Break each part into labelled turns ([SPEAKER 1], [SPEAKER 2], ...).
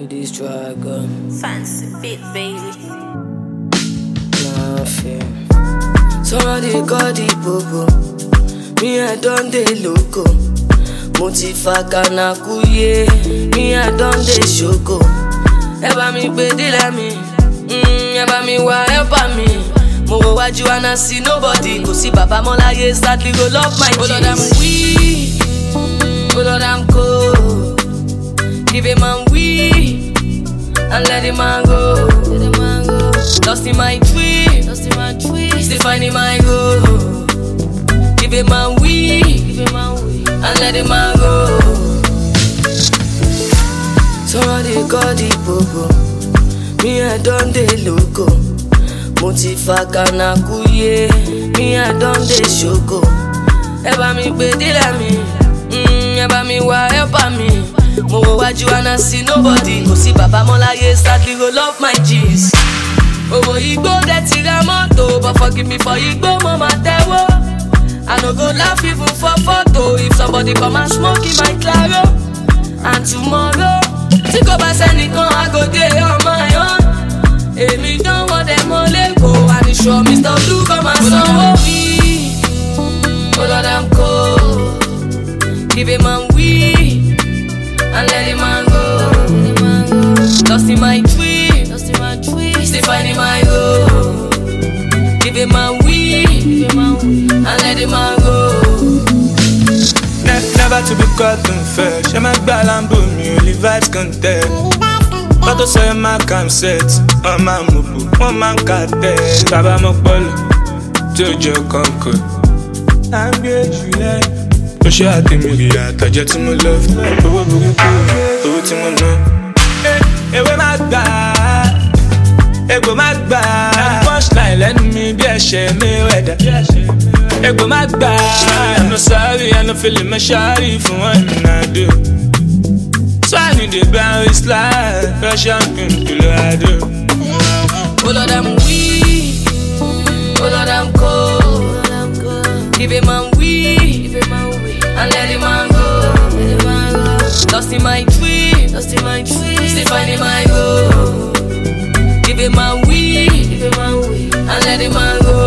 [SPEAKER 1] this dragon.
[SPEAKER 2] Fancy bit, baby.
[SPEAKER 1] Nothing. Somebody call the bobo. Me, I done the loco. Motifa kanakuye. Me, I done the shoko. Eba mi pe dila mi. Eba mi wa help me. Mo wo waju and I see nobody. Go see Baba Molaye sadly roll up my jeans. Oh Lord, I'm weak. Oh Lord, I'm cold. Give him man weak and let him man go. Lost in my dream, still finding my goal. Give him man weak and let him man go. Somebody call the bobo. Me, I done the loco. Motifa kanakuye. Me, I done the shoko. Eba mi pe dila mi. Eba mi wa help me. Mo wo waju and I see nobody. Go see Baba Molaye sadly roll up my jeans. Owo igbo get ra moto, but forgive me for igbo mama tewo. I no go laugh even for photo. If somebody come and smoke in my claro. And tomorrow, think about sending I go there on my own. Emi don't want them all let go. And it's sure Mr. Blue come and solve me. Oh Lord, I'm cold. Give him man weak and let him man go. Lost in my dream, still finding my goal. Give him man weak and let him man go.
[SPEAKER 3] Never to be caught unfair. She make balambo me only vibes contest. But to say my cam set, on my mubu, one man got there. Baba Mokbolo, Jojo Conquer. I'm great, you like. Push your heart in me, I touch to my love. Oh, to my no. Hey, where my bad? Hey, go my bad. Punchline, let me be a shame, me weather. Hey, go my bad. I'm not sorry, I'm not feeling my shy for what I do. So I need the bounce slide, Russian pimp to Lado.
[SPEAKER 1] Oh Lord, I'm weak. Oh Lord, I'm cold. Give him man weak and let him man go. Lost in my dream, still finding my goal. Give him man weak and let him man go.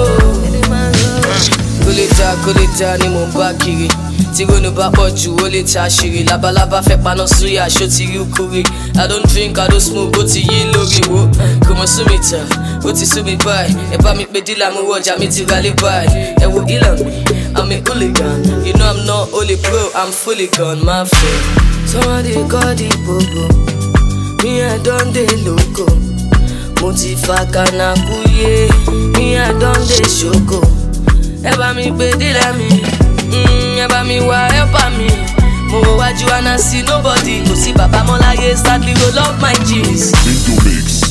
[SPEAKER 1] Kulita ni mo bá kiri. Tí ronú bá pọ̀ jù ó lè ta ṣìrì. Labalábá fẹ́ paná súyà ṣó ti rí kúrì. I don't drink, I don't smoke, ó ti yí lórí wo. Kò mọ̀ sú mi tà, ó ti sú mi báyìí. Ẹ bá mi pé dílà mo wọ ọjà mi ti ralé báyìí. Ẹ wo ìlànà mi, I'm a hooligan. You know I'm not only pro, I'm fully gone, my friend. Somebody call the bobo. Me, I done the loco. Motifa kanakuye. Me, I done the shoko. Eba mi pe dila mi. Eba mi wa help me. Mo wo waju and I see nobody. Go see Baba Molaye sadly roll up my jeans.
[SPEAKER 4] Into mix.